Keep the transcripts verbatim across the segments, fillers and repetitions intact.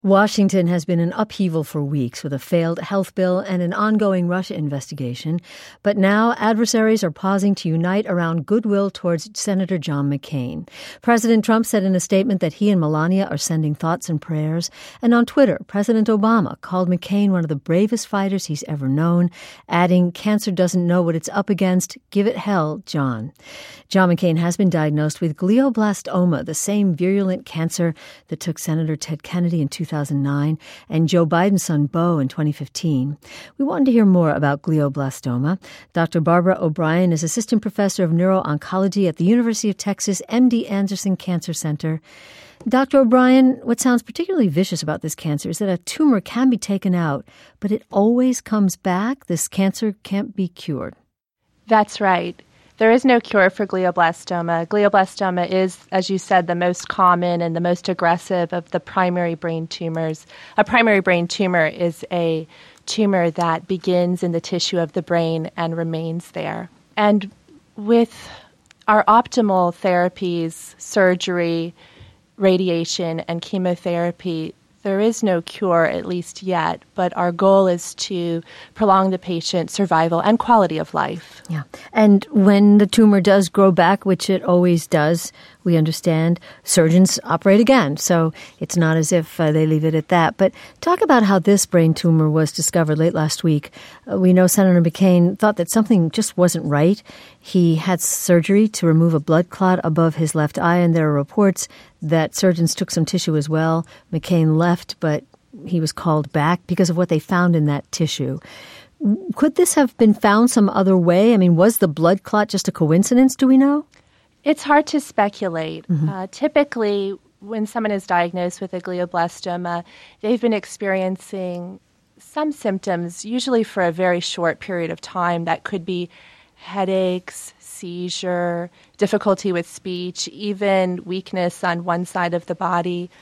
Washington has been in upheaval for weeks with a failed health bill and an ongoing Russia investigation. But now adversaries are pausing to unite around goodwill towards Senator John McCain. President Trump said in a statement that he and Melania are sending thoughts and prayers. And on Twitter, President Obama called McCain one of the bravest fighters he's ever known, adding, "Cancer doesn't know what it's up against. Give it hell, John." John McCain has been diagnosed with glioblastoma, the same virulent cancer that took Senator Ted Kennedy in two thousand nine and Joe Biden's son Beau in twenty fifteen. We wanted to hear more about glioblastoma. Doctor Barbara O'Brien is assistant professor of neuro-oncology at the University of Texas M D Anderson Cancer Center. Doctor O'Brien, what sounds particularly vicious about this cancer is that a tumor can be taken out, but it always comes back. This cancer can't be cured. That's right. There is no cure for glioblastoma. Glioblastoma is, as you said, the most common and the most aggressive of the primary brain tumors. A primary brain tumor is a tumor that begins in the tissue of the brain and remains there. And with our optimal therapies, surgery, radiation, and chemotherapy, there is no cure, at least yet, but our goal is to prolong the patient's survival and quality of life. Yeah. And when the tumor does grow back, which it always does, we understand, surgeons operate again. So it's not as if uh, they leave it at that. But talk about how this brain tumor was discovered late last week. Uh, we know Senator McCain thought that something just wasn't right. He had surgery to remove a blood clot above his left eye, and there are reports that surgeons took some tissue as well. McCain left, but he was called back because of what they found in that tissue. Could this have been found some other way? I mean, was the blood clot just a coincidence, do we know? It's hard to speculate. Mm-hmm. Uh, typically, when someone is diagnosed with a glioblastoma, they've been experiencing some symptoms, usually for a very short period of time. That could be headaches, seizure, difficulty with speech, even weakness on one side of the body.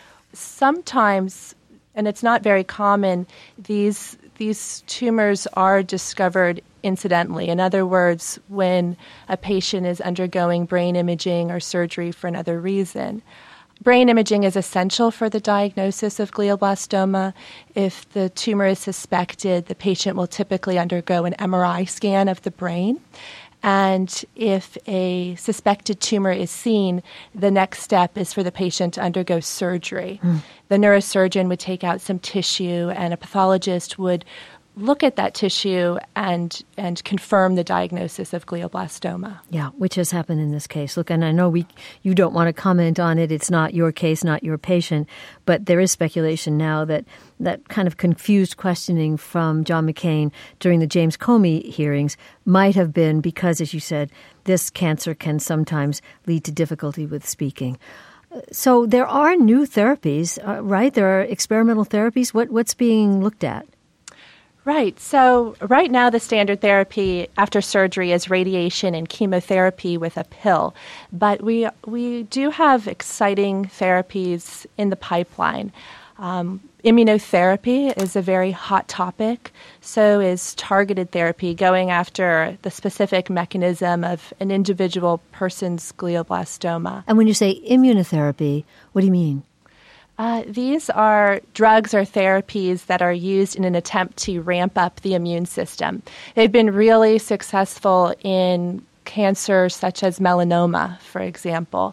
Sometimes, and it's not very common, these these tumors are discovered incidentally. In other words, when a patient is undergoing brain imaging or surgery for another reason. Brain imaging is essential for the diagnosis of glioblastoma. If the tumor is suspected, the patient will typically undergo an M R I scan of the brain. And if a suspected tumor is seen, the next step is for the patient to undergo surgery. Mm. The neurosurgeon would take out some tissue, and a pathologist would look at that tissue and and confirm the diagnosis of glioblastoma. Yeah, which has happened in this case. Look, and I know we you don't want to comment on it. It's not your case, not your patient. But there is speculation now that that kind of confused questioning from John McCain during the James Comey hearings might have been because, as you said, this cancer can sometimes lead to difficulty with speaking. So there are new therapies, uh, right? There are experimental therapies. What what's being looked at? Right. So right now the standard therapy after surgery is radiation and chemotherapy with a pill. But we we do have exciting therapies in the pipeline. Um, immunotherapy is a very hot topic. So is targeted therapy, going after the specific mechanism of an individual person's glioblastoma. And when you say immunotherapy, what do you mean? Uh, these are drugs or therapies that are used in an attempt to ramp up the immune system. They've been really successful in cancers such as melanoma, for example.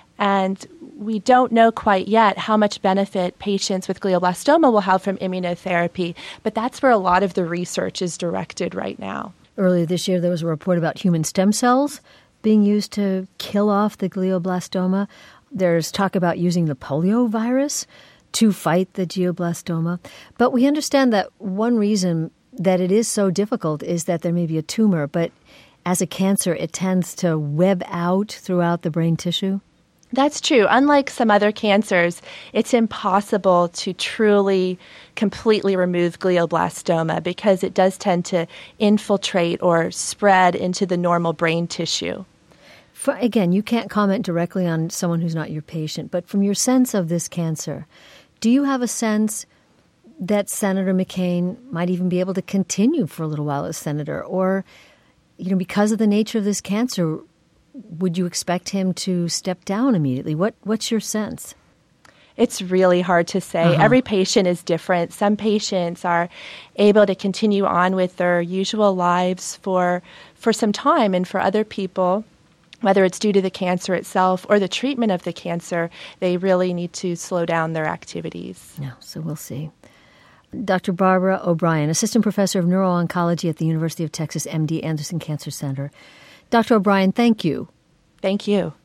And we don't know quite yet how much benefit patients with glioblastoma will have from immunotherapy, but that's where a lot of the research is directed right now. Earlier this year, there was a report about human stem cells being used to kill off the glioblastoma. There's talk about using the polio virus to fight the glioblastoma. But we understand that one reason that it is so difficult is that there may be a tumor, but as a cancer, it tends to web out throughout the brain tissue. That's true. Unlike some other cancers, it's impossible to truly, completely remove glioblastoma because it does tend to infiltrate or spread into the normal brain tissue. For, again, you can't comment directly on someone who's not your patient, but from your sense of this cancer, do you have a sense that Senator McCain might even be able to continue for a little while as senator? Or, you know, because of the nature of this cancer, would you expect him to step down immediately? What What's your sense? It's really hard to say. Uh-huh. Every patient is different. Some patients are able to continue on with their usual lives for for some time, and for other people, whether it's due to the cancer itself or the treatment of the cancer, they really need to slow down their activities. Yeah, so we'll see. Doctor Barbara O'Brien, Assistant Professor of Neuro-Oncology at the University of Texas M D Anderson Cancer Center. Doctor O'Brien, thank you. Thank you.